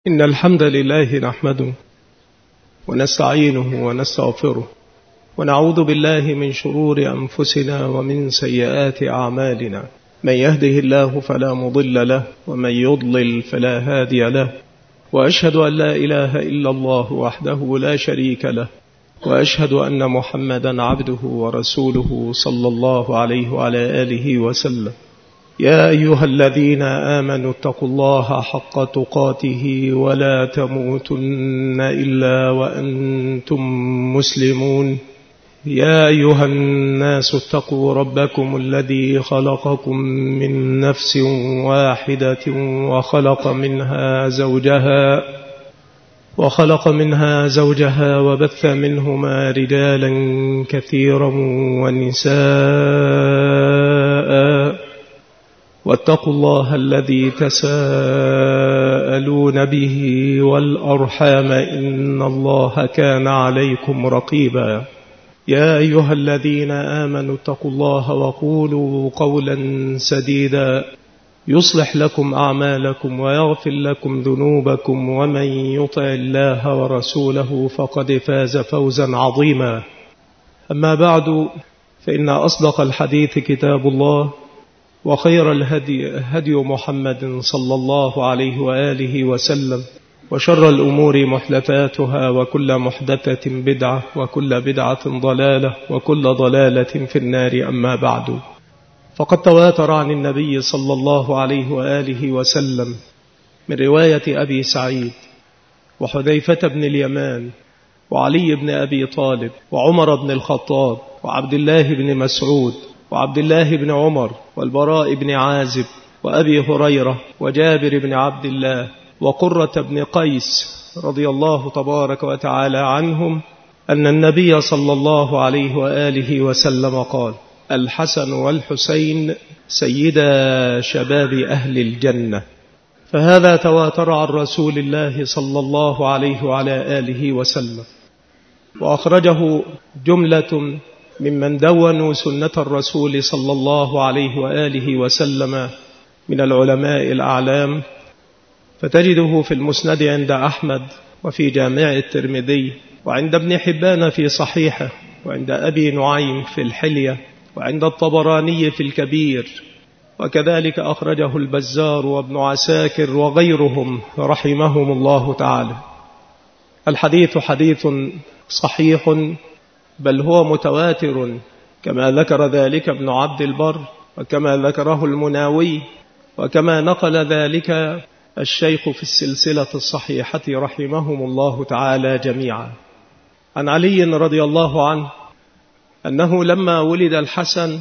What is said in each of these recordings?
إن الحمد لله نحمده ونستعينه ونستغفره ونعوذ بالله من شرور أنفسنا ومن سيئات أعمالنا. من يهده الله فلا مضل له ومن يضلل فلا هادي له، وأشهد أن لا إله إلا الله وحده لا شريك له، وأشهد أن محمدا عبده ورسوله صلى الله عليه وعلى آله وسلم. يا أيها الذين آمنوا اتقوا الله حق تقاته ولا تموتن إلا وأنتم مسلمون. يا أيها الناس اتقوا ربكم الذي خلقكم من نفس واحدة وخلق منها زوجها وبث منهما رجالا كثيرا ونساء، واتقوا الله الذي تساءلون به والأرحام إن الله كان عليكم رقيبا. يا أيها الذين آمنوا اتقوا الله وقولوا قولا سديدا يصلح لكم أعمالكم ويغفر لكم ذنوبكم، ومن يطع الله ورسوله فقد فاز فوزا عظيما. أما بعد، فإن أصدق الحديث كتاب الله، وخير الهدي هدي محمد صلى الله عليه وآله وسلم، وشر الأمور محدثاتها، وكل محدثة بدعة، وكل بدعة ضلالة، وكل ضلالة في النار. أما بعد، فقد تواتر عن النبي صلى الله عليه وآله وسلم من رواية أبي سعيد وحذيفة بن اليمان وعلي بن أبي طالب وعمر بن الخطاب وعبد الله بن مسعود وعبد الله بن عمر والبراء بن عازب وأبي هريرة وجابر بن عبد الله وقرة بن قيس رضي الله تبارك وتعالى عنهم أن النبي صلى الله عليه وآله وسلم قال: الحسن والحسين سيدا شباب أهل الجنة. فهذا تواتر عن رسول الله صلى الله عليه وعلى آله وسلم، وأخرجه جملة ممن دونوا سنة الرسول صلى الله عليه وآله وسلم من العلماء الأعلام، فتجده في المسند عند أحمد، وفي جامع الترمذي، وعند ابن حبان في صحيحه، وعند أبي نعيم في الحلية، وعند الطبراني في الكبير، وكذلك أخرجه البزار وابن عساكر وغيرهم رحمهم الله تعالى. الحديث حديث صحيح، بل هو متواتر كما ذكر ذلك ابن عبد البر، وكما ذكره المناوي، وكما نقل ذلك الشيخ في السلسلة الصحيحة رحمهم الله تعالى جميعا. عن علي رضي الله عنه أنه لما ولد الحسن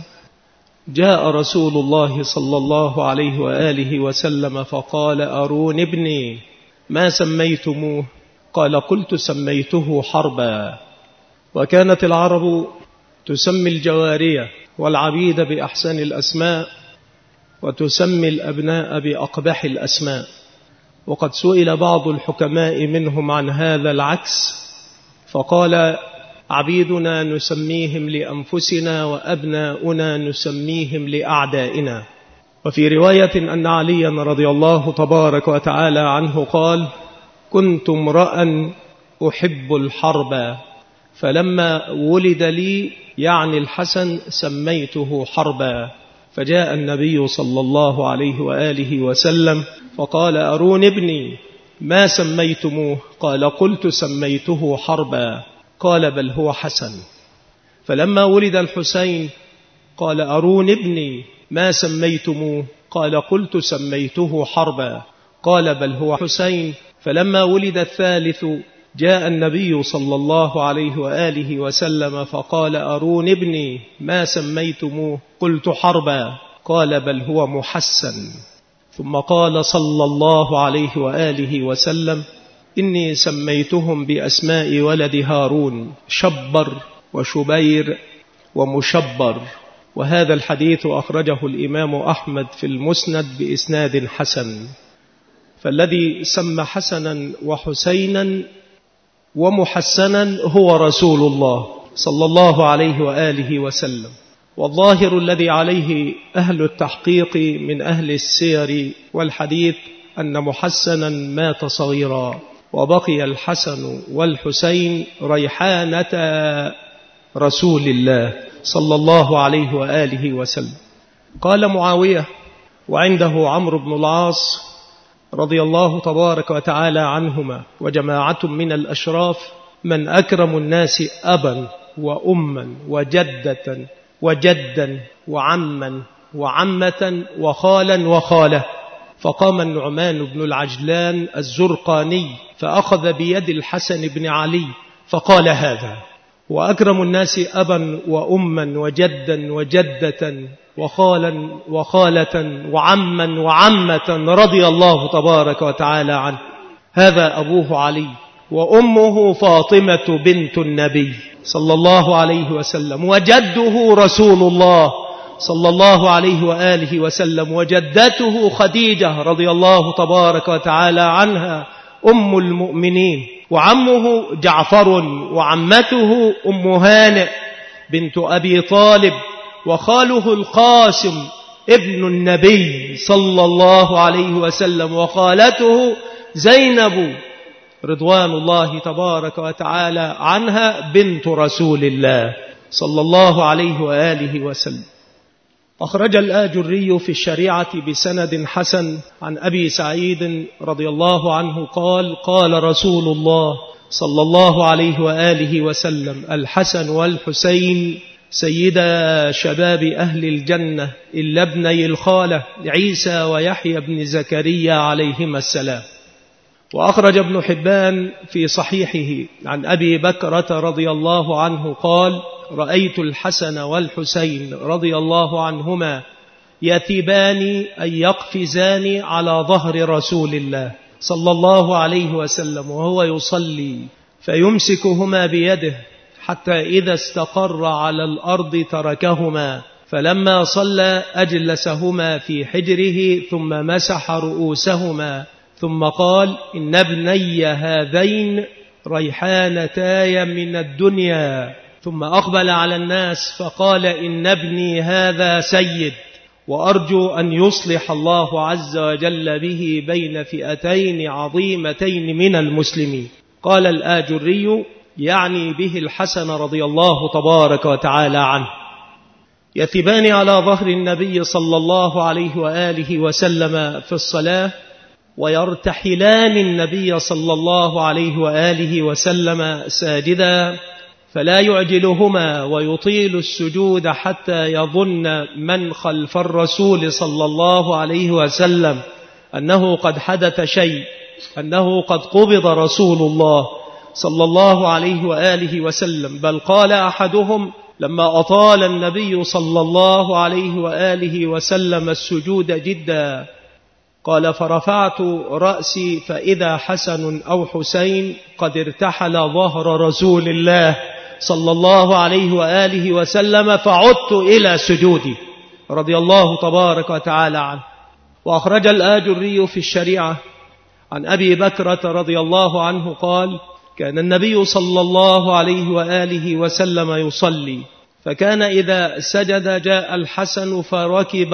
جاء رسول الله صلى الله عليه وآله وسلم فقال: أرون ابني ما سميتموه؟ قال: قلت سميته حربا. وكانت العرب تسمي الجوارية والعبيد بأحسن الأسماء، وتسمي الأبناء بأقبح الأسماء. وقد سئل بعض الحكماء منهم عن هذا العكس، فقال: عبيدنا نسميهم لأنفسنا، وأبناؤنا نسميهم لأعدائنا. وفي رواية أن عليا رضي الله تبارك وتعالى عنه قال: كنت امرأ أحب الحرب، فلما ولد لي يعني الحسن سميته حربا. فجاء النبي صلى الله عليه وآله وسلم فقال: أرون ابني ما سميتموه؟ قال: قلت سميته حربا. قال: بل هو حسن. فلما ولد الحسين قال: أرون ابني ما سميتموه؟ قال: قلت سميته حربا. قال: بل هو حسين. فلما ولد الثالث جاء النبي صلى الله عليه وآله وسلم فقال: أرون ابني ما سميتموه؟ قلت حربا. قال: بل هو محسن. ثم قال صلى الله عليه وآله وسلم: إني سميتهم بأسماء ولد هارون، شبر وشبير ومشبر. وهذا الحديث أخرجه الإمام أحمد في المسند بإسناد حسن. فالذي سمى حسنا وحسينا ومحسنا هو رسول الله صلى الله عليه وآله وسلم. والظاهر الذي عليه أهل التحقيق من أهل السير والحديث أن محسنا مات صغيرا، وبقي الحسن والحسين ريحانة رسول الله صلى الله عليه وآله وسلم. قال معاوية وعنده عمرو بن العاص رضي الله تبارك وتعالى عنهما وجماعة من الأشراف: من أكرم الناس أبا وأما وجدة وجدا وعما وعمة وخالا وخالة. فقام النعمان بن العجلان الزرقاني فأخذ بيد الحسن بن علي فقال: هذا وأكرم الناس أبا وأما وجدا وجدة وخالا وخالة وعما وعمة رضي الله تبارك وتعالى عنه. هذا أبوه علي وأمه فاطمة بنت النبي صلى الله عليه وسلم، وجده رسول الله صلى الله عليه وآله وسلم، وجدته خديجة رضي الله تبارك وتعالى عنها أم المؤمنين، وعمه جعفر، وعمته أم هانئ بنت أبي طالب، وخاله القاسم ابن النبي صلى الله عليه وسلم، وخالته زينب رضوان الله تبارك وتعالى عنها بنت رسول الله صلى الله عليه وآله وسلم. أخرج الآجري في الشريعة بسند حسن عن أبي سعيد رضي الله عنه قال: قال رسول الله صلى الله عليه وآله وسلم: الحسن والحسين سيدا شباب أهل الجنة إلا ابني الخالة عيسى ويحيى بن زكريا عليهما السلام. وأخرج ابن حبان في صحيحه عن أبي بكرة رضي الله عنه قال: رأيت الحسن والحسين رضي الله عنهما يتبان أن يقفزان على ظهر رسول الله صلى الله عليه وسلم وهو يصلي، فيمسكهما بيده حتى إذا استقر على الأرض تركهما، فلما صلى أجلسهما في حجره ثم مسح رؤوسهما، ثم قال: إن ابني هذين ريحانتاي من الدنيا. ثم أقبل على الناس فقال: إن ابني هذا سيد، وأرجو أن يصلح الله عز وجل به بين فئتين عظيمتين من المسلمين. قال الآجري: يعني به الحسن رضي الله تبارك وتعالى عنه. يثبان على ظهر النبي صلى الله عليه وآله وسلم في الصلاة، ويرتحلان النبي صلى الله عليه وآله وسلم ساجدا، فلا يعجلهما ويطيل السجود حتى يظن من خلف الرسول صلى الله عليه وسلم أنه قد حدث شيء، أنه قد قبض رسول الله صلى الله عليه وآله وسلم. بل قال أحدهم: لما أطال النبي صلى الله عليه وآله وسلم السجود جدا، قال: فرفعت رأسي فإذا حسن أو حسين قد ارتحل ظهر رسول الله صلى الله عليه وآله وسلم، فعدت إلى سجودي رضي الله تبارك وتعالى عنه. وأخرج الآجري في الشريعة عن أبي بكرة رضي الله عنه قال: كان النبي صلى الله عليه وآله وسلم يصلي، فكان إذا سجد جاء الحسن فركب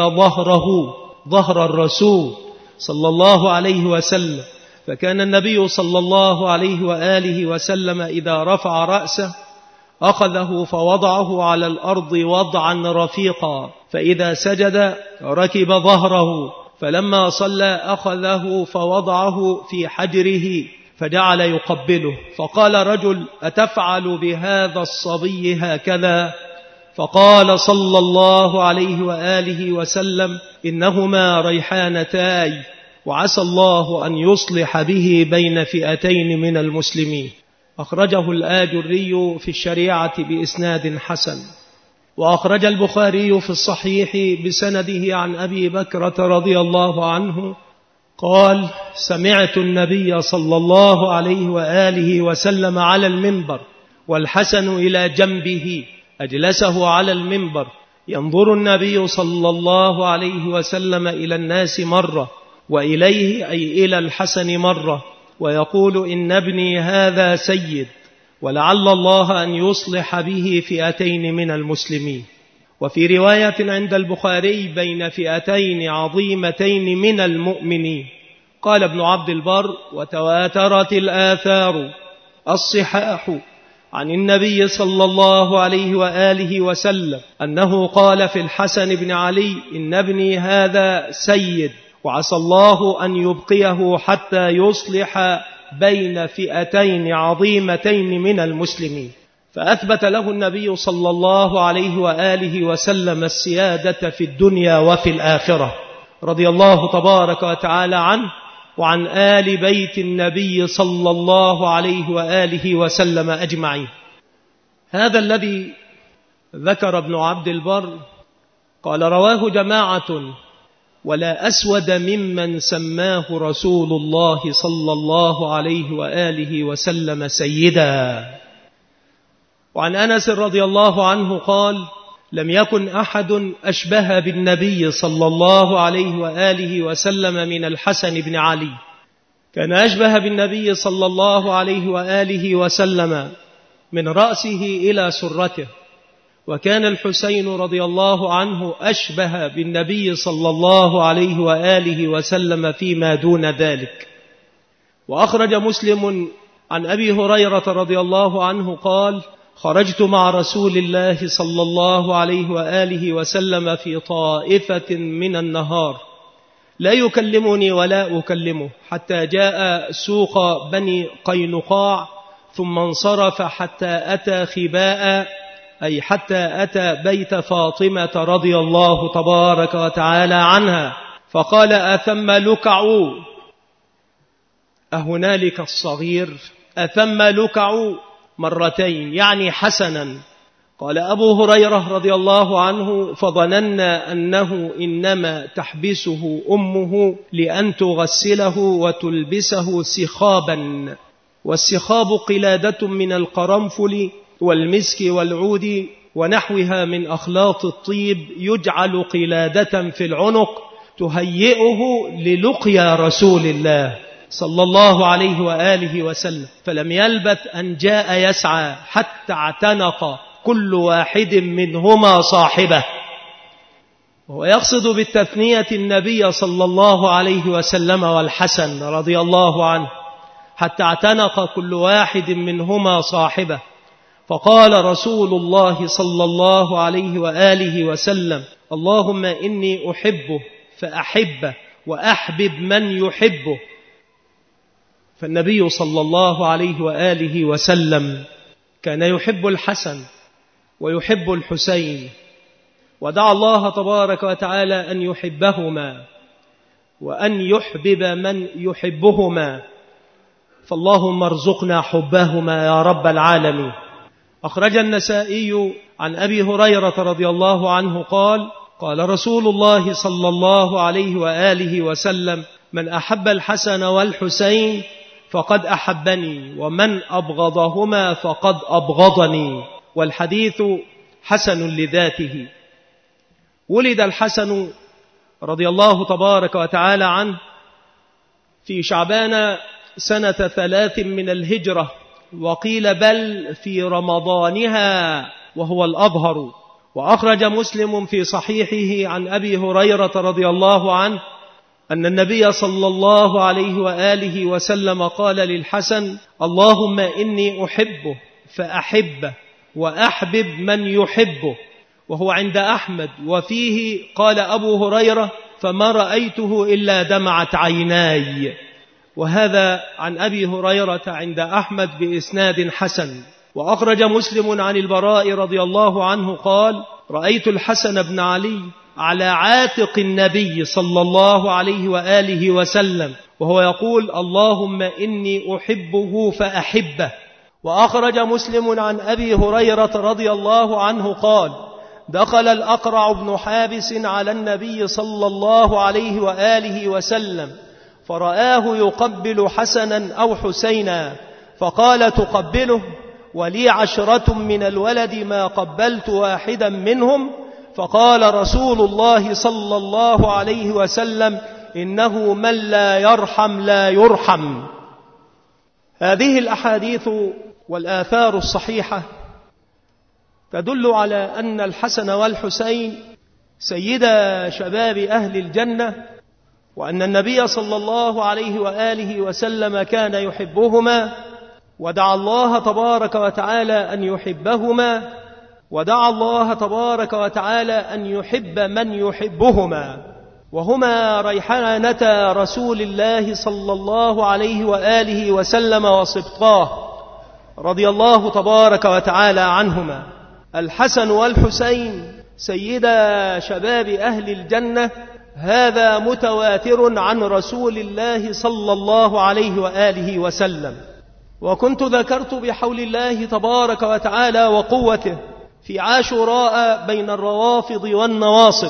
ظهر الرسول صلى الله عليه وسلم، فكان النبي صلى الله عليه وآله وسلم إذا رفع رأسه أخذه فوضعه على الأرض وضعا رفيقا، فإذا سجد ركب ظهره، فلما صلى أخذه فوضعه في حجره فجعل يقبله. فقال رجل: أتفعل بهذا الصبي هكذا؟ فقال صلى الله عليه وآله وسلم: إنهما ريحانتاي، وعسى الله أن يصلح به بين فئتين من المسلمين. أخرجه الآجري في الشريعة بإسناد حسن. وأخرج البخاري في الصحيح بسنده عن أبي بكرة رضي الله عنه قال: سمعت النبي صلى الله عليه وآله وسلم على المنبر والحسن إلى جنبه، أجلسه على المنبر، ينظر النبي صلى الله عليه وسلم إلى الناس مرة، وإليه أي إلى الحسن مرة، ويقول: إن ابني هذا سيد، ولعل الله أن يصلح به فئتين من المسلمين. وفي رواية عند البخاري: بين فئتين عظيمتين من المؤمنين. قال ابن عبد البر: وتواترت الآثار الصحاح عن النبي صلى الله عليه وآله وسلم أنه قال في الحسن بن علي: إن ابني هذا سيد، وعسى الله أن يبقيه حتى يصلح بين فئتين عظيمتين من المسلمين. فأثبت له النبي صلى الله عليه وآله وسلم السيادة في الدنيا وفي الآخرة، رضي الله تبارك وتعالى عنه وعن آل بيت النبي صلى الله عليه وآله وسلم أجمعين. هذا الذي ذكر ابن عبد البر قال: رواه جماعة ولا أسود ممن سماه رسول الله صلى الله عليه وآله وسلم سيدا. وعن أنس رضي الله عنه قال: لم يكن أحد أشبه بالنبي صلى الله عليه وآله وسلم من الحسن بن علي، كان أشبه بالنبي صلى الله عليه وآله وسلم من رأسه إلى سرته. وكان الحسين رضي الله عنه أشبه بالنبي صلى الله عليه وآله وسلم فيما دون ذلك. وأخرج مسلم عن أبي هريرة رضي الله عنه قال: خرجت مع رسول الله صلى الله عليه وآله وسلم في طائفة من النهار، لا يكلمني ولا أكلمه، حتى جاء سوق بني قينقاع، ثم انصرف حتى أتى خباء، أي حتى أتى بيت فاطمة رضي الله تبارك وتعالى عنها، فقال: أثم لكعوا؟ أهنالك الصغير؟ أثم لكعوا؟ مرتين، يعني حسنا. قال أبو هريرة رضي الله عنه: فظننا أنه إنما تحبسه أمه لأن تغسله وتلبسه سخابا، والسخاب قلادة من القرنفل والمسك والعود ونحوها من أخلاط الطيب، يجعل قلادة في العنق تهيئه للقيا رسول الله صلى الله عليه وآله وسلم. فلم يلبث أن جاء يسعى حتى اعتنق كل واحد منهما صاحبه، وهو يقصد بالتثنية النبي صلى الله عليه وسلم والحسن رضي الله عنه، حتى اعتنق كل واحد منهما صاحبه. فقال رسول الله صلى الله عليه وآله وسلم: اللهم إني أحبه فأحبه وأحبب من يحبه. فالنبي صلى الله عليه وآله وسلم كان يحب الحسن ويحب الحسين، ودعا الله تبارك وتعالى أن يحبهما وأن يحبب من يحبهما، فاللهم ارزقنا حبهما يا رب العالمين. أخرج النسائي عن أبي هريرة رضي الله عنه قال: قال رسول الله صلى الله عليه وآله وسلم: من أحب الحسن والحسين فقد أحبني، ومن أبغضهما فقد أبغضني. والحديث حسن لذاته. ولد الحسن رضي الله تبارك وتعالى عنه في شعبان سنة 3 من الهجرة، وقيل بل في رمضانها وهو الأظهر. وأخرج مسلم في صحيحه عن أبي هريرة رضي الله عنه أن النبي صلى الله عليه وآله وسلم قال للحسن: اللهم إني أحبه فأحبه وأحبب من يحبه. وهو عند أحمد، وفيه قال أبو هريرة: فما رأيته إلا دمعت عيناي. وهذا عن أبي هريرة عند أحمد بإسناد حسن. وأخرج مسلم عن البراء رضي الله عنه قال: رأيت الحسن بن علي على عاتق النبي صلى الله عليه وآله وسلم وهو يقول: اللهم إني أحبه فأحبه. وأخرج مسلم عن أبي هريرة رضي الله عنه قال: دخل الأقرع بن حابس على النبي صلى الله عليه وآله وسلم فرآه يقبل حسنا أو حسينا، فقال: تقبله؟ ولي 10 من الولد ما قبلت واحدا منهم. فقال رسول الله صلى الله عليه وسلم: إنه من لا يرحم لا يرحم. هذه الأحاديث والآثار الصحيحة تدل على أن الحسن والحسين سيدا شباب أهل الجنة، وأن النبي صلى الله عليه وآله وسلم كان يحبهما، ودعا الله تبارك وتعالى أن يحبهما، ودعا الله تبارك وتعالى أن يحب من يحبهما، وهما ريحانة رسول الله صلى الله عليه وآله وسلم وصبطاه رضي الله تبارك وتعالى عنهما. الحسن والحسين سيدا شباب أهل الجنة، هذا متواتر عن رسول الله صلى الله عليه وآله وسلم. وكنت ذكرت بحول الله تبارك وتعالى وقوته في عاشوراء بين الروافض والنواصب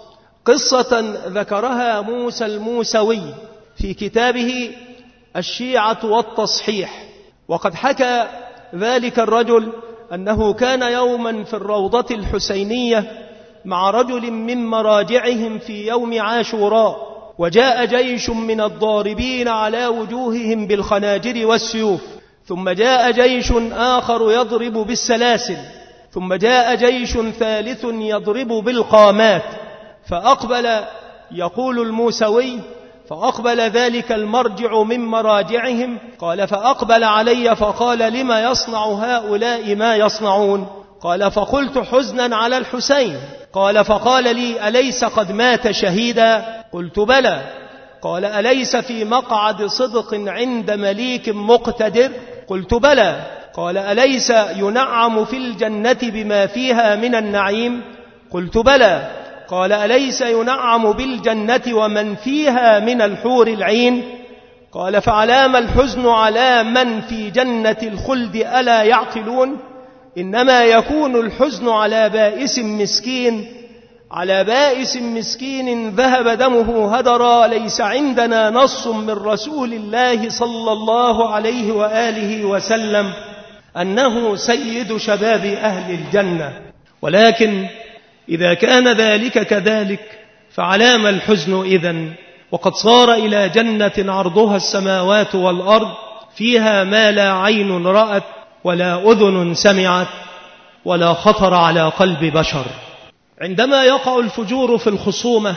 قصة ذكرها موسى الموسوي في كتابه الشيعة والتصحيح. وقد حكى ذلك الرجل أنه كان يوما في الروضة الحسينية مع رجل من مراجعهم في يوم عاشوراء، وجاء جيش من الضاربين على وجوههم بالخناجر والسيوف، ثم جاء جيش آخر يضرب بالسلاسل، ثم جاء جيش ثالث يضرب بالقامات. فأقبل، يقول الموسوي، فأقبل ذلك المرجع من مراجعهم، قال فأقبل علي فقال لما يصنع هؤلاء ما يصنعون؟ قال فقلت حزنا على الحسين. قال فقال لي أليس قد مات شهيدا؟ قلت بلى. قال أليس في مقعد صدق عند مليك مقتدر؟ قلت بلى. قال أليس ينعم في الجنة بما فيها من النعيم؟ قلت بلى. قال أليس ينعم بالجنة ومن فيها من الحور العين؟ قال فعلام الحزن على من في جنة الخلد ألا يعقلون؟ إنما يكون الحزن على بائس مسكين، على بائس مسكين ذهب دمه هدرا، ليس عندنا نص من رسول الله صلى الله عليه وآله وسلم أنه سيد شباب أهل الجنة. ولكن إذا كان ذلك كذلك فعلام الحزن إذن؟ وقد صار إلى جنة عرضها السماوات والأرض، فيها ما لا عين رأت ولا أذن سمعت ولا خطر على قلب بشر. عندما يقع الفجور في الخصومة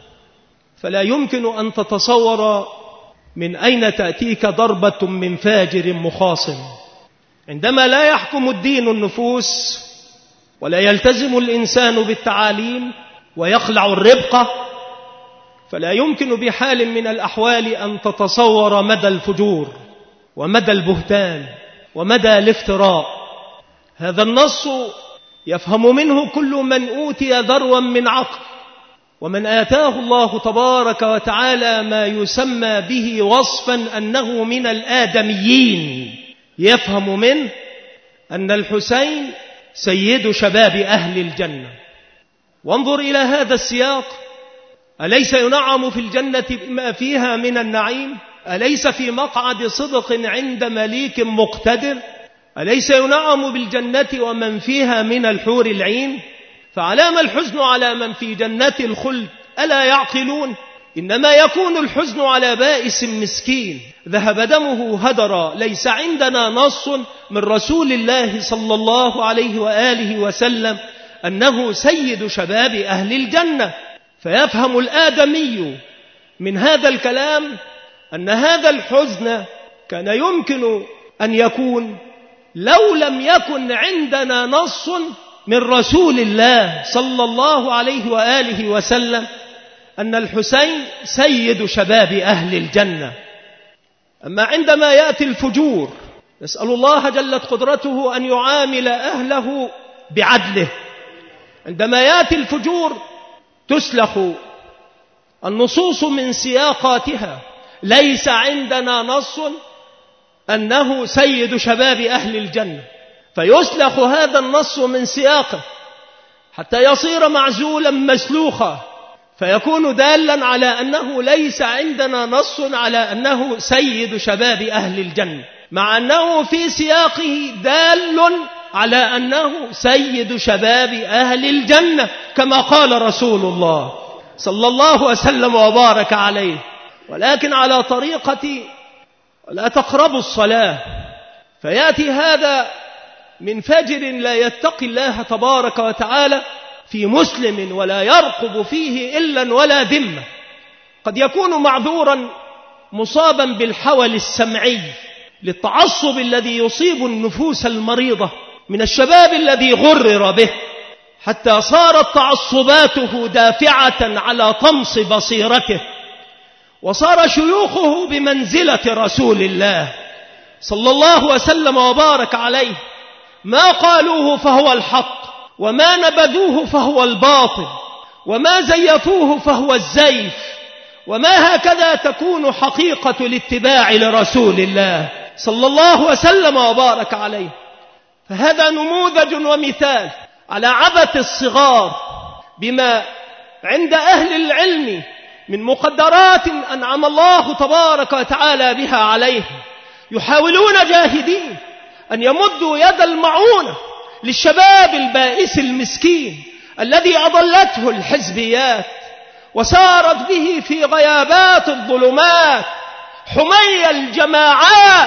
فلا يمكن أن تتصور من أين تأتيك ضربة من فاجر مخاصم. عندما لا يحكم الدين النفوس ولا يلتزم الإنسان بالتعاليم ويخلع الربقة، فلا يمكن بحال من الأحوال أن تتصور مدى الفجور ومدى البهتان ومدى الافتراء. هذا النص يفهم منه كل من أوتي ذروا من عقل، ومن آتاه الله تبارك وتعالى ما يسمى به وصفا أنه من الآدميين، يفهم منه أن الحسين سيد شباب أهل الجنة. وانظر إلى هذا السياق، أليس ينعم في الجنة بما فيها من النعيم؟ أليس في مقعد صدق عند مليك مقتدر؟ أليس ينعم بالجنة ومن فيها من الحور العين؟ فعلام الحزن على من في جنة الخلد ألا يعقلون؟ إنما يكون الحزن على بائس مسكين ذهب دمه هدرا، ليس عندنا نص من رسول الله صلى الله عليه وآله وسلم أنه سيد شباب أهل الجنة. فيفهم الآدمي من هذا الكلام أن هذا الحزن كان يمكن أن يكون لو لم يكن عندنا نص من رسول الله صلى الله عليه وآله وسلم أن الحسين سيد شباب أهل الجنة. أما عندما يأتي الفجور نسأل الله جلت قدرته أن يعامل أهله بعدله. عندما يأتي الفجور تسلخ النصوص من سياقاتها، ليس عندنا نص أنه سيد شباب أهل الجنة، فيسلخ هذا النص من سياقه حتى يصير معزولا مسلوخا، فيكون دالا على أنه ليس عندنا نص على أنه سيد شباب أهل الجنة، مع أنه في سياقه دال على أنه سيد شباب أهل الجنة كما قال رسول الله صلى الله وسلم وبارك عليه. ولكن على طريقة لا تقربوا الصلاة، فيأتي هذا من فجر لا يتقي الله تبارك وتعالى في مسلم ولا يرقب فيه إلا ولا ذمة، قد يكون معذورا مصابا بالحول السمعي للتعصب الذي يصيب النفوس المريضة من الشباب الذي غرر به حتى صارت تعصباته دافعة على طمس بصيرته، وصار شيوخه بمنزلة رسول الله صلى الله وسلم وبارك عليه، ما قالوه فهو الحق، وما نبذوه فهو الباطل، وما زيفوه فهو الزيف، وما هكذا تكون حقيقة الاتباع لرسول الله صلى الله وسلم وبارك عليه. فهذا نموذج ومثال على عبث الصغار بما عند أهل العلم من مقدرات أنعم الله تبارك وتعالى بها عليهم، يحاولون جاهدين أن يمدوا يد المعونة للشباب البائس المسكين الذي أضلته الحزبيات وسارت به في غيابات الظلمات حمي الجماعات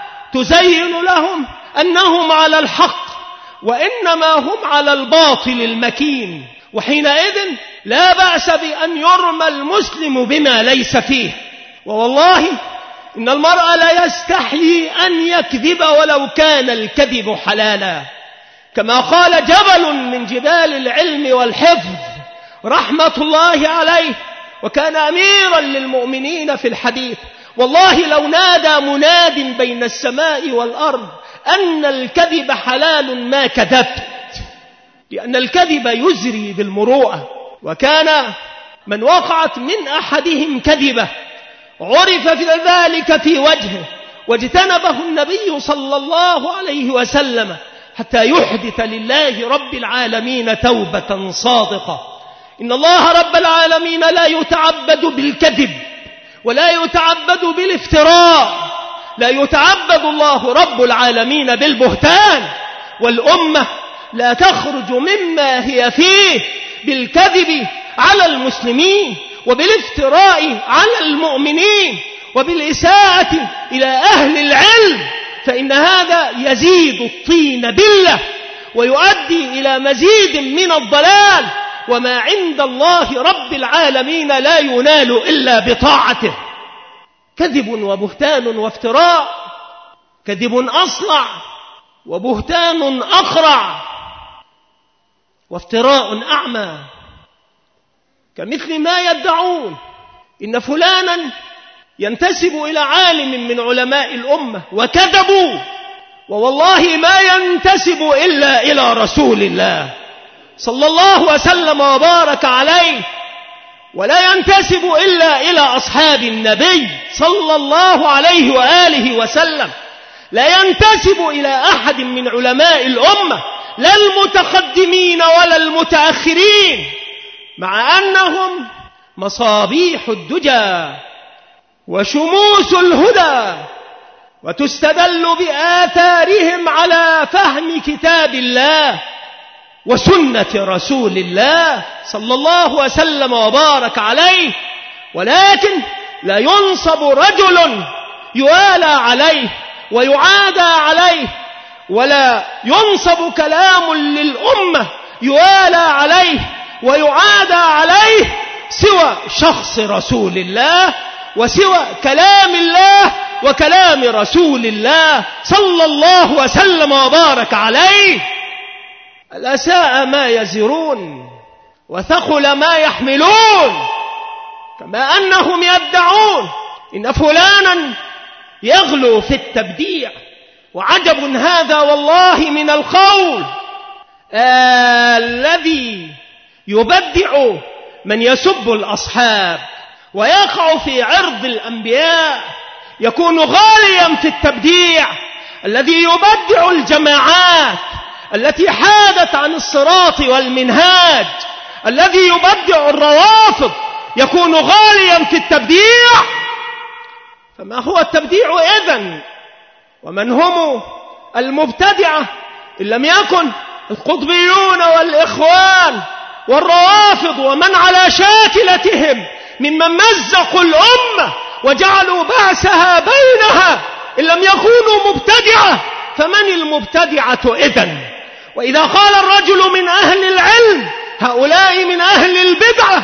تزين لهم أنهم على الحق وإنما هم على الباطل المكين. وحينئذ لا بأس بأن يرمى المسلم بما ليس فيه. ووالله إن المرء لا يستحيي أن يكذب ولو كان الكذب حلالا، كما قال جبل من جبال العلم والحفظ رحمة الله عليه، وكان أميرا للمؤمنين في الحديث: والله لو نادى مناد بين السماء والأرض أن الكذب حلال ما كذبت، لأن الكذب يزري بالمروءة. وكان من وقعت من أحدهم كذبة عرف في ذلك في وجهه واجتنبه النبي صلى الله عليه وسلم حتى يحدث لله رب العالمين توبة صادقة. إن الله رب العالمين لا يتعبد بالكذب ولا يتعبد بالافتراء، لا يتعبد الله رب العالمين بالبهتان، والأمة لا تخرج مما هي فيه بالكذب على المسلمين وبالافتراء على المؤمنين وبالإساءة إلى أهل العلم، فإن هذا يزيد الطين بلة ويؤدي إلى مزيد من الضلال، وما عند الله رب العالمين لا ينال إلا بطاعته. كذب وبهتان وافتراء، كذب أصلع وبهتان أقرع وافتراء أعمى، كمثل ما يدعون إن فلانا ينتسب إلى عالم من علماء الأمة وكذبوا، ووالله ما ينتسب إلا إلى رسول الله صلى الله وسلم وبارك عليه، ولا ينتسب إلا إلى أصحاب النبي صلى الله عليه وآله وسلم، لا ينتسب إلى أحد من علماء الأمة، لا المتقدمين ولا المتأخرين، مع أنهم مصابيح الدجى وشموس الهدى، وتستدل بآثارهم على فهم كتاب الله وسنة رسول الله صلى الله وسلم وبارك عليه. ولكن لا ينصب رجل يوالى عليه ويعادى عليه، ولا ينصب كلام للأمة يوالى عليه ويعادى عليه سوى شخص رسول الله وسوى كلام الله وكلام رسول الله صلى الله وسلم وبارك عليه. الأساء ما يزرون وثقل ما يحملون، كما أنهم يدعون إن فلانا يغلو في التبديع، وعجب هذا والله من القول الذي يبدع من يسب الأصحاب ويقع في عرض الأنبياء يكون غاليا في التبديع، الذي يبدع الجماعات التي حادت عن الصراط والمنهاج، الذي يبدع الروافض يكون غاليا في التبديع. فما هو التبديع إذن؟ ومن هم المبتدعة إن لم يكن القطبيون والإخوان والروافض ومن على شاكلتهم ممن مزقوا الأمة وجعلوا بأسها بينها؟ إن لم يكونوا مبتدعة فمن المبتدعة إذن؟ وإذا قال الرجل من أهل العلم هؤلاء من أهل البدعة،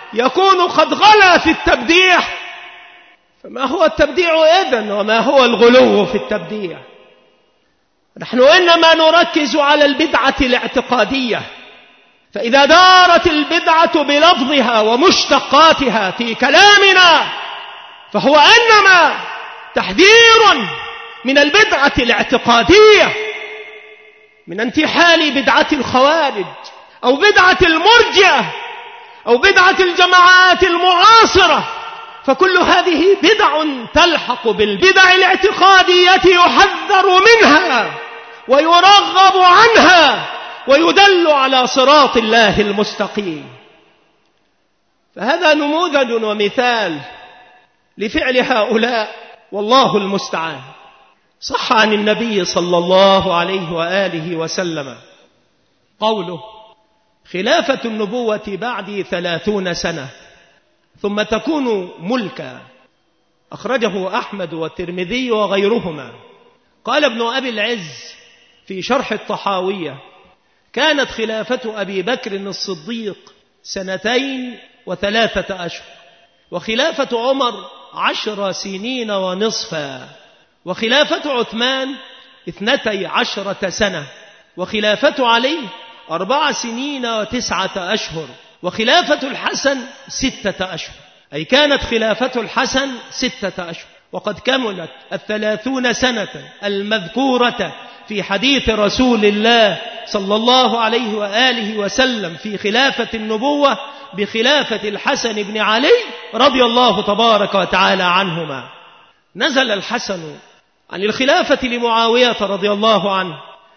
يكون قد غلا في التبديع، فما هو التبديع إذن وما هو الغلو في التبديع؟ نحن إنما نركز على البدعة الاعتقادية، فإذا دارت البدعة بلفظها ومشتقاتها في كلامنا فهو إنما تحذير من البدعة الاعتقادية، من انتحال بدعة الخوارج أو بدعة المرجئة أو بدعة الجماعات المعاصرة، فكل هذه بدع تلحق بالبدع الاعتقادية يحذر منها ويرغب عنها ويدل على صراط الله المستقيم. فهذا نموذج ومثال لفعل هؤلاء، والله المستعان. صح عن النبي صلى الله عليه وآله وسلم قوله: خلافة النبوة بعد 30 سنة ثم تكون ملكا. أخرجه أحمد والترمذي وغيرهما. قال ابن أبي العز في شرح الطحاوية: كانت خلافة أبي بكر الصديق 2 و3 أشهر، وخلافة عمر 10 سنين ونصفا، وخلافة عثمان 12 سنة، وخلافة علي 4 سنين و9 أشهر، وخلافة الحسن 6 أشهر. أي كانت خلافة الحسن 6 أشهر، وقد كملت 30 سنة المذكورة في حديث رسول الله صلى الله عليه وآله وسلم في خلافة النبوة بخلافة الحسن بن علي رضي الله تبارك وتعالى عنهما. نزل الحسن عن الخلافة لمعاوية رضي الله عنه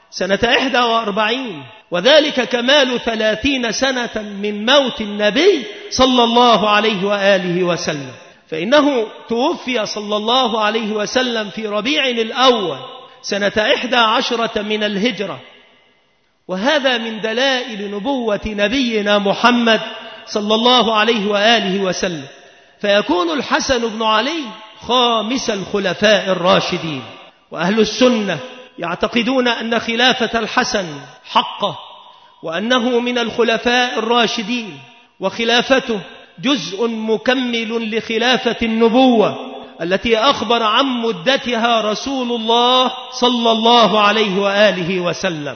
41، وذلك كمال 30 سنة من موت النبي صلى الله عليه وآله وسلم، فإنه توفي صلى الله عليه وسلم في ربيع الأول 11 من الهجرة، وهذا من دلائل نبوة نبينا محمد صلى الله عليه وآله وسلم. فيكون الحسن بن علي خامس الخلفاء الراشدين. وأهل السنة يعتقدون أن خلافة الحسن حقه، وأنه من الخلفاء الراشدين، وخلافته جزء مكمل لخلافة النبوة التي أخبر عن مدتها رسول الله صلى الله عليه وآله وسلم.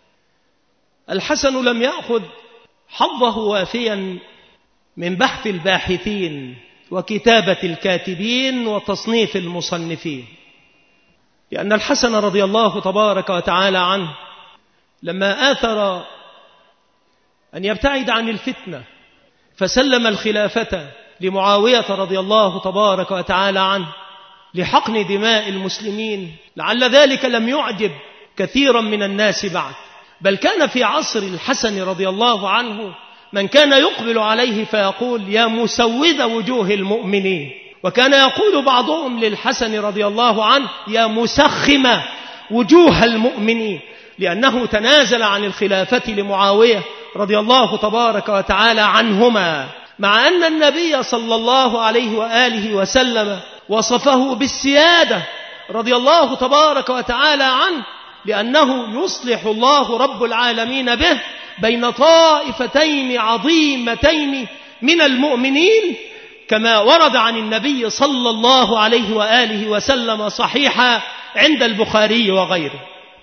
الحسن لم يأخذ حظه وافيا من بحث الباحثين وكتابة الكاتبين وتصنيف المصنفين، لأن الحسن رضي الله تبارك وتعالى عنه لما آثر أن يبتعد عن الفتنة فسلم الخلافة لمعاوية رضي الله تبارك وتعالى عنه لحقن دماء المسلمين، لعل ذلك لم يعجب كثيرا من الناس بعد، بل كان في عصر الحسن رضي الله عنه من كان يقبل عليه فيقول: يا مسود وجوه المؤمنين. وكان يقول بعضهم للحسن رضي الله عنه: يا مسخم وجوه المؤمنين، لأنه تنازل عن الخلافة لمعاوية رضي الله تبارك وتعالى عنهما، مع أن النبي صلى الله عليه وآله وسلم وصفه بالسيادة رضي الله تبارك وتعالى عنه، لأنه يصلح الله رب العالمين به بين طائفتين عظيمتين من المؤمنين، كما ورد عن النبي صلى الله عليه وآله وسلم صحيحا عند البخاري وغيره.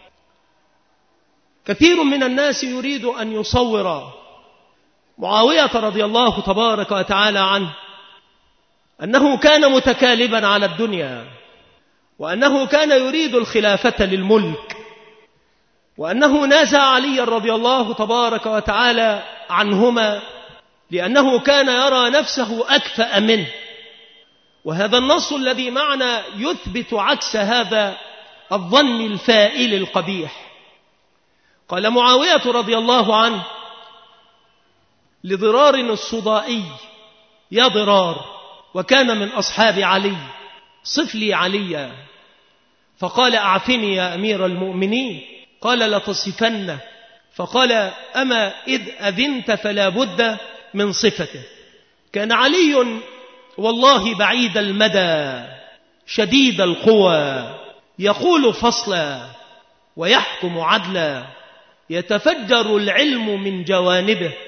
كثير من الناس يريد أن يصور معاوية رضي الله تبارك وتعالى عنه أنه كان متكالبا على الدنيا، وأنه كان يريد الخلافة للملك، وأنه نازع علي رضي الله تبارك وتعالى عنهما لأنه كان يرى نفسه أكفأ منه. وهذا النص الذي معنا يثبت عكس هذا الظن الفائل القبيح. قال معاوية رضي الله عنه لضرار الصدائي: يا ضرار، وكان من أصحاب علي، صف لي عليا. فقال: أعفني يا أمير المؤمنين. قال: لتصفنه. فقال: أما إذ أذنت فلا بد من صفته. كان علي والله بعيد المدى شديد القوى، يقول فصلا ويحكم عدلا، يتفجر العلم من جوانبه،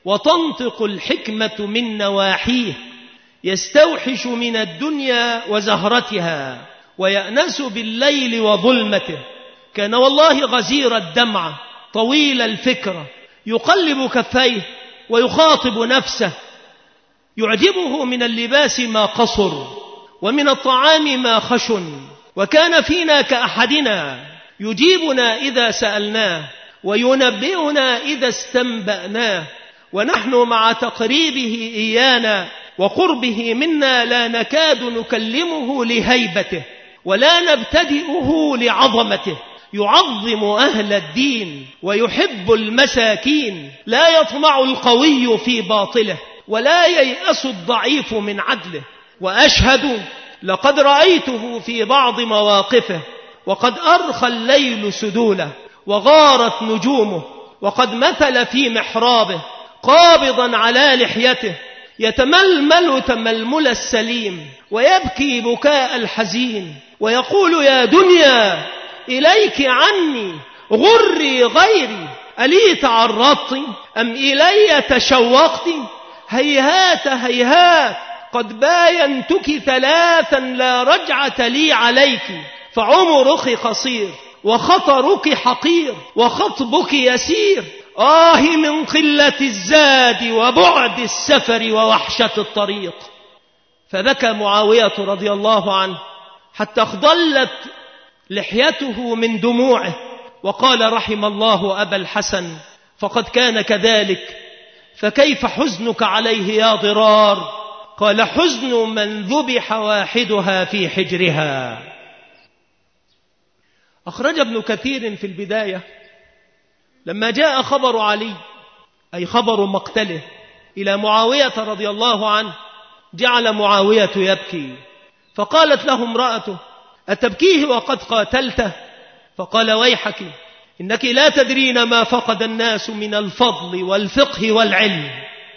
وتنطق الحكمة من نواحيه، يستوحش من الدنيا وزهرتها ويأنس بالليل وظلمته. كان والله غزير الدمعة طويل الفكرة، يقلب كفيه ويخاطب نفسه. يعجبه من اللباس ما قصر ومن الطعام ما خشن، وكان فينا كأحدنا، يجيبنا إذا سألناه وينبئنا إذا استنبأناه، ونحن مع تقريبه إيانا وقربه منا لا نكاد نكلمه لهيبته ولا نبتدئه لعظمته. يعظم أهل الدين ويحب المساكين، لا يطمع القوي في باطله ولا ييأس الضعيف من عدله. وأشهد لقد رأيته في بعض مواقفه وقد أرخى الليل سدوله وغارت نجومه، وقد مثل في محرابه قابضا على لحيته، يتململ تململ السليم ويبكي بكاء الحزين، ويقول: يا دنيا إليك عني غري غيري، ألي تعرضت أم إلي تشوقت؟ هيهات هيهات قد باينتك ثلاثا لا رجعة لي عليك، فعمرك قصير وخطرك حقير وخطبك يسير. آه من قلة الزاد وبعد السفر ووحشة الطريق. فبكى معاوية رضي الله عنه حتى اخضلت لحيته من دموعه، وقال: رحم الله أبا الحسن، فقد كان كذلك، فكيف حزنك عليه يا ضرار؟ قال: حزن من ذبح واحدها في حجرها. أخرج ابن كثير في البداية لما جاء خبر علي، أي خبر مقتله، إلى معاوية رضي الله عنه، جعل معاوية يبكي، فقالت له امرأته: أتبكيه وقد قاتلته؟ فقال: ويحك، إنك لا تدرين ما فقد الناس من الفضل والفقه والعلم.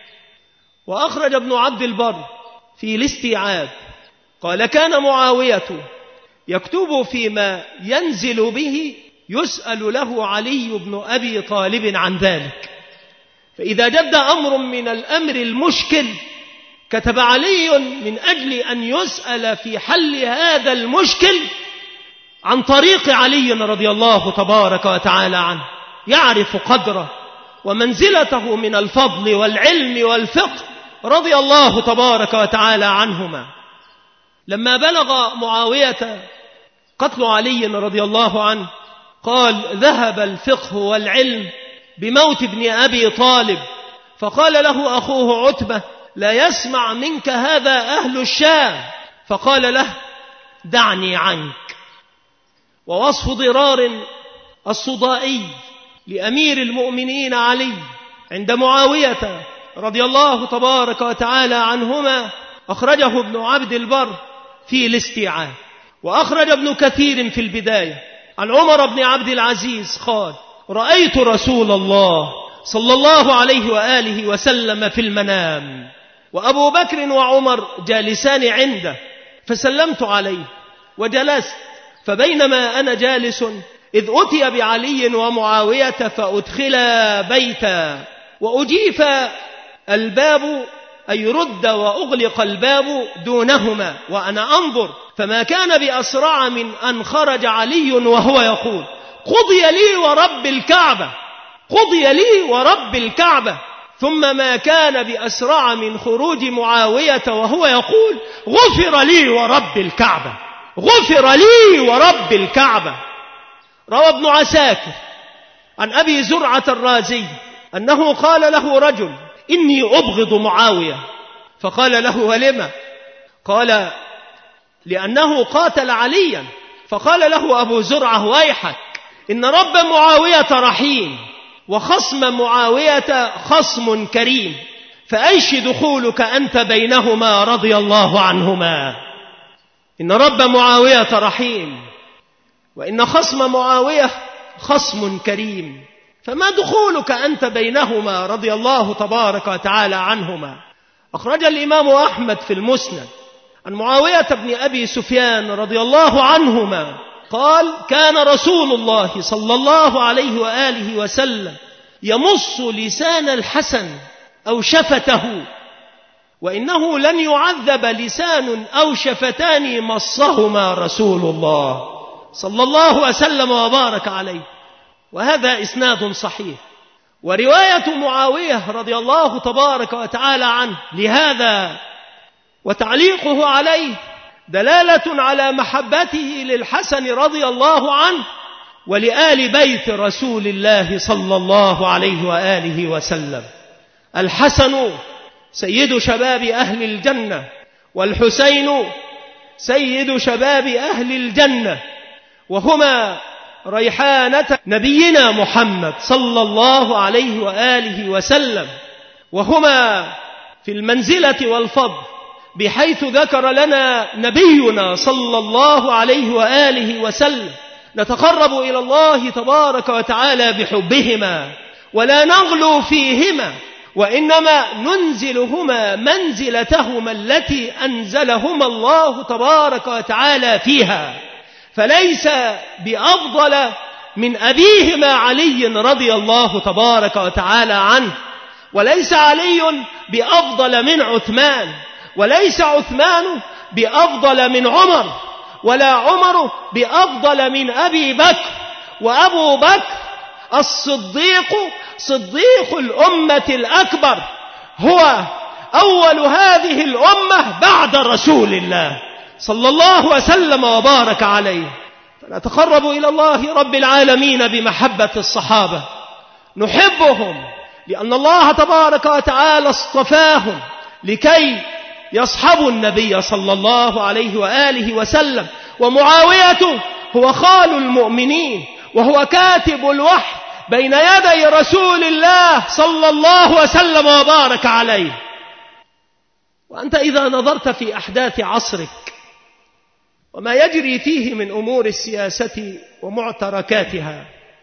وأخرج ابن عبد البر في الاستيعاب قال: كان معاوية يكتب فيما ينزل به، يسأل له علي بن أبي طالب عن ذلك، فإذا جد أمر من الأمر المشكل كتب علي من أجل أن يسأل في حل هذا المشكل عن طريق علي رضي الله تبارك وتعالى عنه، يعرف قدره ومنزلته من الفضل والعلم والفقه رضي الله تبارك وتعالى عنهما. لما بلغ معاوية قتل علي رضي الله عنه قال: ذهب الفقه والعلم بموت ابن أبي طالب. فقال له أخوه عتبة: لا يسمع منك هذا أهل الشام. فقال له: دعني عنك. ووصف ضرار الصدائي لأمير المؤمنين علي عند معاوية رضي الله تبارك وتعالى عنهما أخرجه ابن عبد البر في الاستيعاب. وأخرج ابن كثير في البداية عن عمر بن عبد العزيز قال: رأيت رسول الله صلى الله عليه وآله وسلم في المنام، وأبو بكر وعمر جالسان عنده، فسلمت عليه وجلست، فبينما أنا جالس إذ أتي بعلي ومعاوية فأدخلا بيتا، وأجيف الباب، أي رد وأغلق الباب دونهما، وأنا أنظر، فما كان بأسرع من أن خرج علي وهو يقول: قضي لي ورب الكعبة، قضي لي ورب الكعبة. ثم ما كان بأسرع من خروج معاوية وهو يقول: غفر لي ورب الكعبة، غفر لي ورب الكعبة. روى ابن عساكر عن أبي زرعة الرازي أنه قال له رجل: إني أبغض معاوية. فقال له: ولما؟ قال: لأنه قاتل عليا. فقال له أبو زرعة: ويحك، إن رب معاوية رحيم، وخصم معاوية خصم كريم، فأيش دخولك أنت بينهما رضي الله عنهما. إن رب معاوية رحيم، وإن خصم معاوية خصم كريم، فما دخولك أنت بينهما رضي الله تبارك وتعالى عنهما. أخرج الإمام أحمد في المسند عن معاوية بن أبي سفيان رضي الله عنهما قال: كان رسول الله صلى الله عليه وآله وسلم يمص لسان الحسن أو شفته، وإنه لن يعذب لسان أو شفتان مصهما رسول الله صلى الله وسلم وبارك عليه. وهذا إسناد صحيح. ورواية معاوية رضي الله تبارك وتعالى عنه لهذا وتعليقه عليه دلالة على محبته للحسن رضي الله عنه ولآل بيت رسول الله صلى الله عليه وآله وسلم. الحسن سيد شباب أهل الجنة، والحسين سيد شباب أهل الجنة، وهما ريحانة نبينا محمد صلى الله عليه وآله وسلم، وهما في المنزلة والفضل، بحيث ذكر لنا نبينا صلى الله عليه وآله وسلم نتقرب إلى الله تبارك وتعالى بحبهما ولا نغلو فيهما، وإنما ننزلهما منزلتهما التي أنزلهما الله تبارك وتعالى فيها. فليس بأفضل من أبيهما علي رضي الله تبارك وتعالى عنه، وليس علي بأفضل من عثمان، وليس عثمان بأفضل من عمر، ولا عمر بأفضل من أبي بكر، وأبو بكر الصديق صديق الأمة الأكبر، هو أول هذه الأمة بعد رسول الله صلى الله وسلم وبارك عليه. فنتقرب إلى الله رب العالمين بمحبة الصحابة، نحبهم لأن الله تبارك وتعالى اصطفاهم لكي يصحبوا النبي صلى الله عليه وآله وسلم. ومعاوية هو خال المؤمنين، وهو كاتب الوحي بين يدي رسول الله صلى الله وسلم وبارك عليه. وأنت إذا نظرت في أحداث عصرك وما يجري فيه من أمور السياسة ومعتركاتها،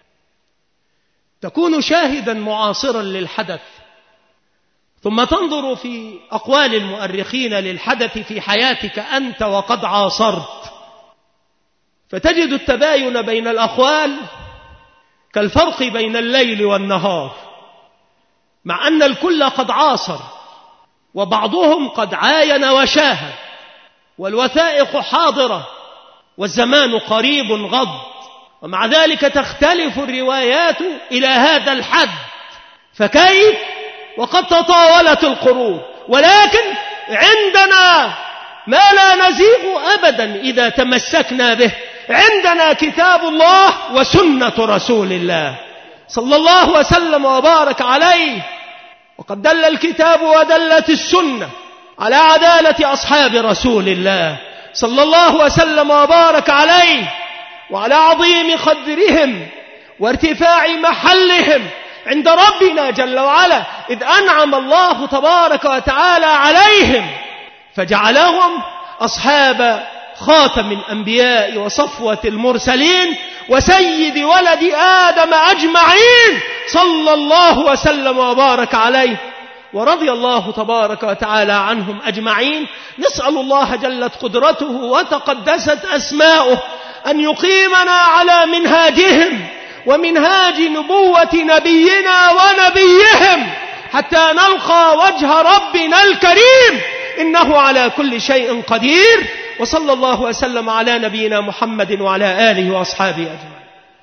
تكون شاهدا معاصرا للحدث، ثم تنظر في أقوال المؤرخين للحدث في حياتك أنت وقد عاصرت، فتجد التباين بين الأقوال كالفرق بين الليل والنهار، مع أن الكل قد عاصر، وبعضهم قد عاين وشاهد، والوثائق حاضرة، والزمان قريب غض، ومع ذلك تختلف الروايات إلى هذا الحد. فكيف وقد تطاولت القرون؟ ولكن عندنا ما لا نزيغ أبدا إذا تمسكنا به، عندنا كتاب الله وسنة رسول الله صلى الله وسلم وبارك عليه. وقد دل الكتاب ودلت السنة على عدالة أصحاب رسول الله صلى الله وسلم وبارك عليه، وعلى عظيم قدرهم وارتفاع محلهم عند ربنا جل وعلا، إذ أنعم الله تبارك وتعالى عليهم فجعلهم أصحاب خاتم الأنبياء وصفوة المرسلين وسيد ولد آدم أجمعين صلى الله وسلم وبارك عليه، ورضي الله تبارك وتعالى عنهم أجمعين. نسأل الله جلت قدرته وتقدست أسماؤه أن يقيمنا على منهاجهم ومنهاج نبوة نبينا ونبيهم حتى نلقى وجه ربنا الكريم، إنه على كل شيء قدير. وصلى الله وسلم على نبينا محمد وعلى آله وأصحابه أجمعين.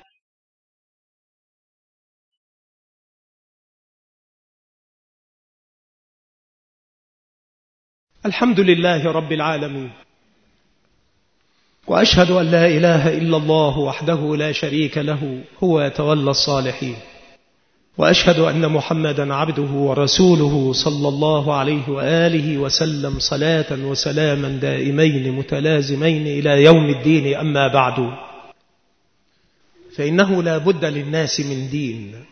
الحمد لله رب العالمين، وأشهد أن لا إله إلا الله وحده لا شريك له هو يتولى الصالحين، وأشهد أن محمدا عبده ورسوله صلى الله عليه وآله وسلم صلاة وسلاما دائمين متلازمين إلى يوم الدين. أما بعد، فإنه لا بد للناس من دين،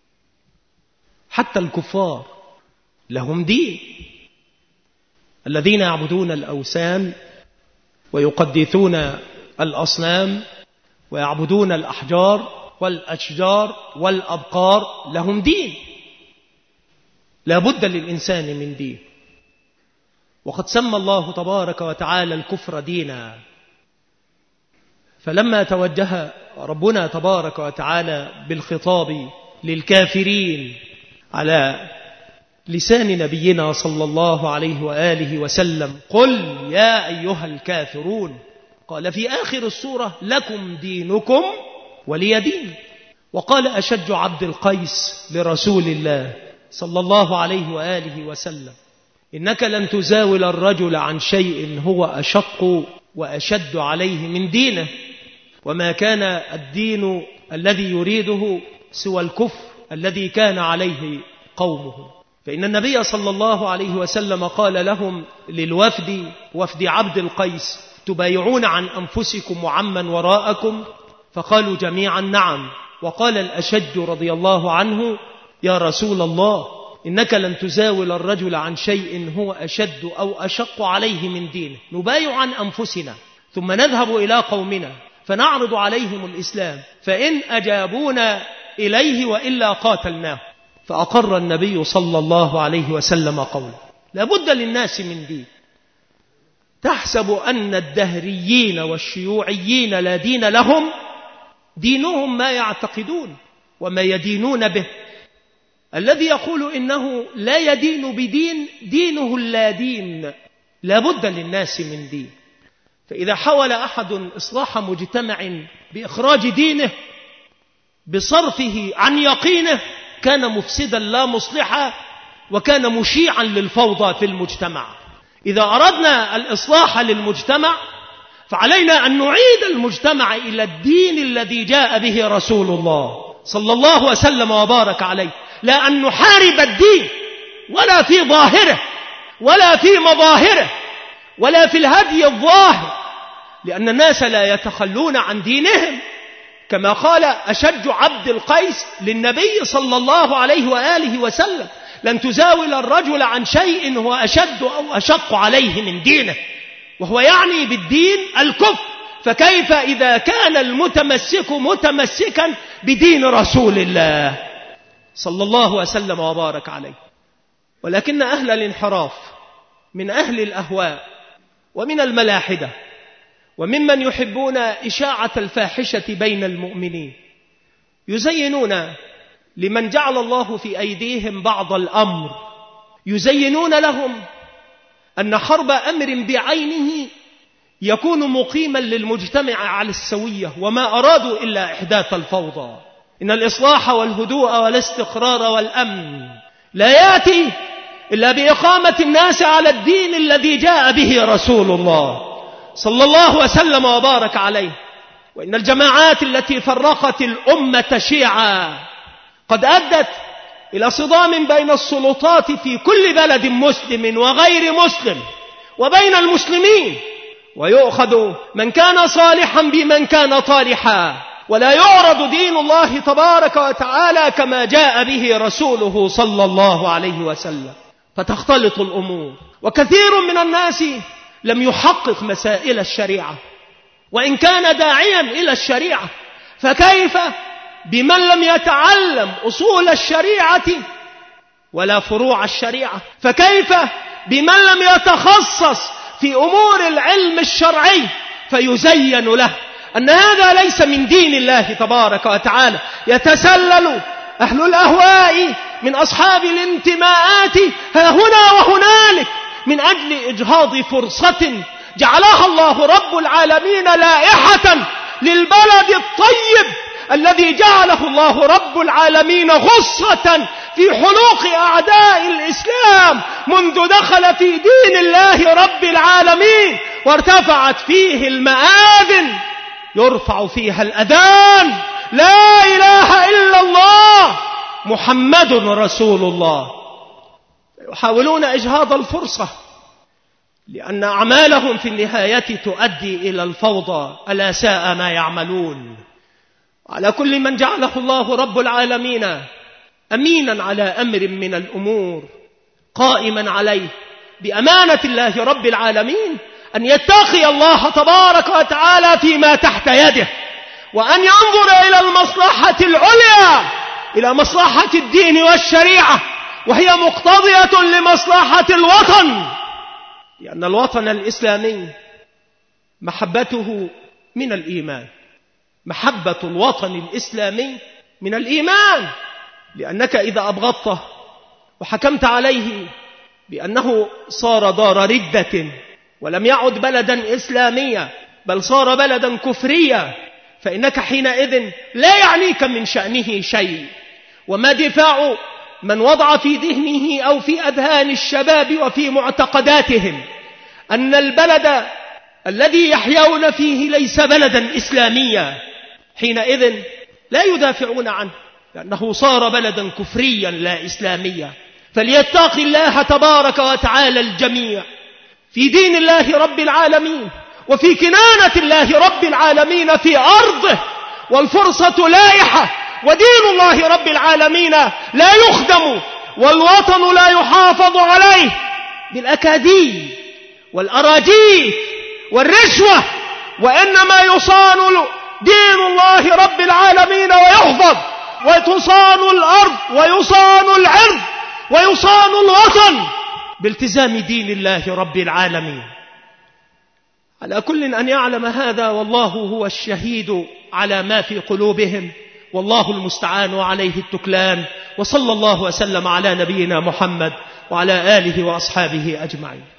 حتى الكفار لهم دين، الذين يعبدون الأوثان ويقدسون الأصنام ويعبدون الأحجار والأشجار والأبقار لهم دين، لا بد للإنسان من دين. وقد سمى الله تبارك وتعالى الكفر دينا، فلما توجه ربنا تبارك وتعالى بالخطاب للكافرين على لسان نبينا صلى الله عليه وآله وسلم: قل يا أيها الكافرون. قال في آخر السورة: لكم دينكم ولي دين. وقال أشج عبد القيس لرسول الله صلى الله عليه وآله وسلم: إنك لن تزاول الرجل عن شيء هو أشق وأشد عليه من دينه، وما كان الدين الذي يريده سوى الكفر الذي كان عليه قومه. فإن النبي صلى الله عليه وسلم قال لهم للوفد، وفد عبد القيس: تبايعون عن أنفسكم وعمن وراءكم؟ فقالوا جميعا نعم. وقال الأشج رضي الله عنه: يا رسول الله، إنك لن تزاول الرجل عن شيء هو أشد أو أشق عليه من دينه، نبايع عن أنفسنا ثم نذهب إلى قومنا فنعرض عليهم الإسلام، فإن أجابونا إليه وإلا قاتلناه. فأقر النبي صلى الله عليه وسلم قوله. لابد للناس من دين. تحسب أن الدهريين والشيوعيين لا دين لهم؟ دينهم ما يعتقدون وما يدينون به. الذي يقول إنه لا يدين بدين دينه اللا دين. لابد للناس من دين. فإذا حاول أحد إصلاح مجتمع بإخراج دينه بصرفه عن يقينه كان مفسدا لا مصلحا، وكان مشيعا للفوضى في المجتمع. إذا أردنا الإصلاح للمجتمع فعلينا أن نعيد المجتمع إلى الدين الذي جاء به رسول الله صلى الله وسلم وبارك عليه، لا أن نحارب الدين ولا في ظاهره ولا في مظاهره ولا في الهدي الظاهر، لأن الناس لا يتخلون عن دينهم. كما قال أشج عبد القيس للنبي صلى الله عليه وآله وسلم: لن تزاول الرجل عن شيء هو أشد أو أشق عليه من دينه، وهو يعني بالدين الكفر. فكيف إذا كان المتمسك متمسكا بدين رسول الله صلى الله وسلم وبارك عليه؟ ولكن أهل الانحراف من أهل الأهواء ومن الملاحدة وممن يحبون إشاعة الفاحشة بين المؤمنين يزينون لمن جعل الله في أيديهم بعض الأمر، يزينون لهم أن حرب أمر بعينه يكون مقيما للمجتمع على السوية، وما أرادوا إلا إحداث الفوضى. إن الإصلاح والهدوء والاستقرار والأمن لا يأتي إلا بإقامة الناس على الدين الذي جاء به رسول الله صلى الله وسلم وبارك عليه. وإن الجماعات التي فرقت الأمة شيعا قد أدت إلى صدام بين السلطات في كل بلد مسلم وغير مسلم وبين المسلمين، ويؤخذ من كان صالحا بمن كان طالحا، ولا يعرض دين الله تبارك وتعالى كما جاء به رسوله صلى الله عليه وسلم، فتختلط الأمور. وكثير من الناس لم يحقق مسائل الشريعة وإن كان داعيا إلى الشريعة، فكيف بمن لم يتعلم أصول الشريعة ولا فروع الشريعة؟ فكيف بمن لم يتخصص في أمور العلم الشرعي فيزين له أن هذا ليس من دين الله تبارك وتعالى؟ يتسلل أهل الأهواء من أصحاب الانتماءات ها هنا وهنالك من أجل إجهاض فرصة جعلها الله رب العالمين لائحة للبلد الطيب الذي جعله الله رب العالمين غصة في حلوق أعداء الإسلام منذ دخل في دين الله رب العالمين، وارتفعت فيه المآذن يرفع فيها الأذان: لا إله إلا الله محمد رسول الله. يحاولون إجهاض الفرصة لأن أعمالهم في النهاية تؤدي إلى الفوضى. ألا ساء ما يعملون. على كل من جعله الله رب العالمين أمينا على أمر من الأمور قائما عليه بأمانة الله رب العالمين أن يتقي الله تبارك وتعالى فيما تحت يده، وأن ينظر إلى المصلحة العليا، إلى مصلحة الدين والشريعة، وهي مقتضية لمصلحة الوطن، لأن الوطن الإسلامي محبته من الإيمان. محبة الوطن الإسلامي من الإيمان، لأنك إذا أبغضته وحكمت عليه بأنه صار دار ردة ولم يعد بلدا إسلاميا بل صار بلدا كفريا، فإنك حينئذ لا يعنيك من شأنه شيء. وما دفاع من وضع في ذهنه أو في أذهان الشباب وفي معتقداتهم أن البلد الذي يحيون فيه ليس بلدا إسلاميا، حينئذ لا يدافعون عنه لأنه صار بلدا كفريا لا إسلاميا. فليتقي الله تبارك وتعالى الجميع في دين الله رب العالمين وفي كنانة الله رب العالمين في أرضه، والفرصة لائحة، ودين الله رب العالمين لا يخدم والوطن لا يحافظ عليه بالأكاذيب والأراجيف والرشوة، وإنما يصان دين الله رب العالمين ويحفظ، وتصان الأرض ويصان العرض ويصان الوطن بالتزام دين الله رب العالمين. على كل أن يعلم هذا، والله هو الشهيد على ما في قلوبهم، والله المستعان وعليه التكلان. وصلى الله وسلم على نبينا محمد وعلى آله وأصحابه أجمعين.